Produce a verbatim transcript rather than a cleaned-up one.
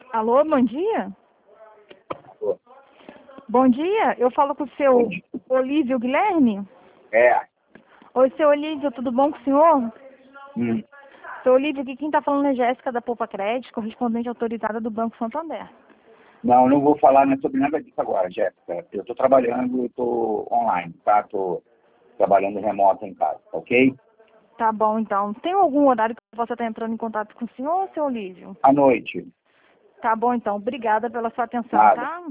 Alô, bom dia? Bom dia, eu falo com o seu Olívio Guilherme. É. Oi, seu Olívio, tudo bom com o senhor? Hum. Seu Olívio, aqui quem está falando é Jéssica da Poupa Crédito, correspondente autorizada do Banco Santander. Não, não vou falar né, sobre nada disso agora, Jéssica. Eu estou trabalhando, estou online, tá? Estou trabalhando remoto em casa, ok? Tá bom, então. Tem algum horário que eu possa estar entrando em contato com o senhor, seu Olívio? À noite. Tá bom, então. Obrigada pela sua atenção, Nada. tá?